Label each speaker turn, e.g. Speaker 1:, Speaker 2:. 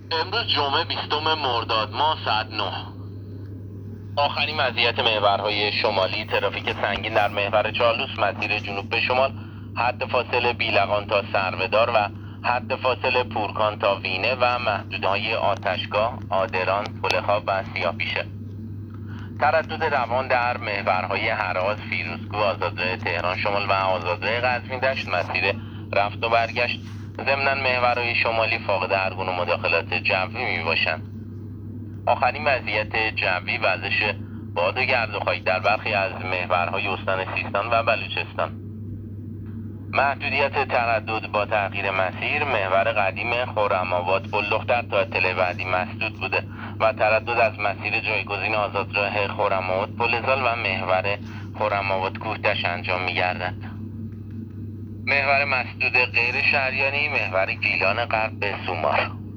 Speaker 1: امروز جمعه 20 مرداد ماه ساعت 9. آخرین وضعیت محورهای شمالی: ترافیک سنگین در محور چالوس مسیر جنوب به شمال، حد فاصله بیلقان تا سروه‌دار و حد فاصله پورکان تا وینه و محدودهای آتشگاه، آدران، پلخاب و سیاه‌پیشه. تردد روان در محورهای هراز، فیروزکوه، آزادراه تهران شمال و آزادراه قزوین دشت مسیر رفت و برگشت. ضمناً محورهای شمالی فاقد هر گونه مداخلات جوی می باشند. آخرین وضعیت جوی: وزش باد و گرد و خاک در برخی از محورهای استان سیستان و بلوچستان. محدودیت تردد با تغییر مسیر: محور قدیم خرم‌آباد پل دختر تا اطلاع بعدی مسدود بوده و تردد از مسیر جایگزین آزادراه خرم‌آباد پل زال و محور خرم‌آباد کوهتش انجام می‌گردد. محور مسدود غیر شهریانی: محور گیلان غرب به سومار.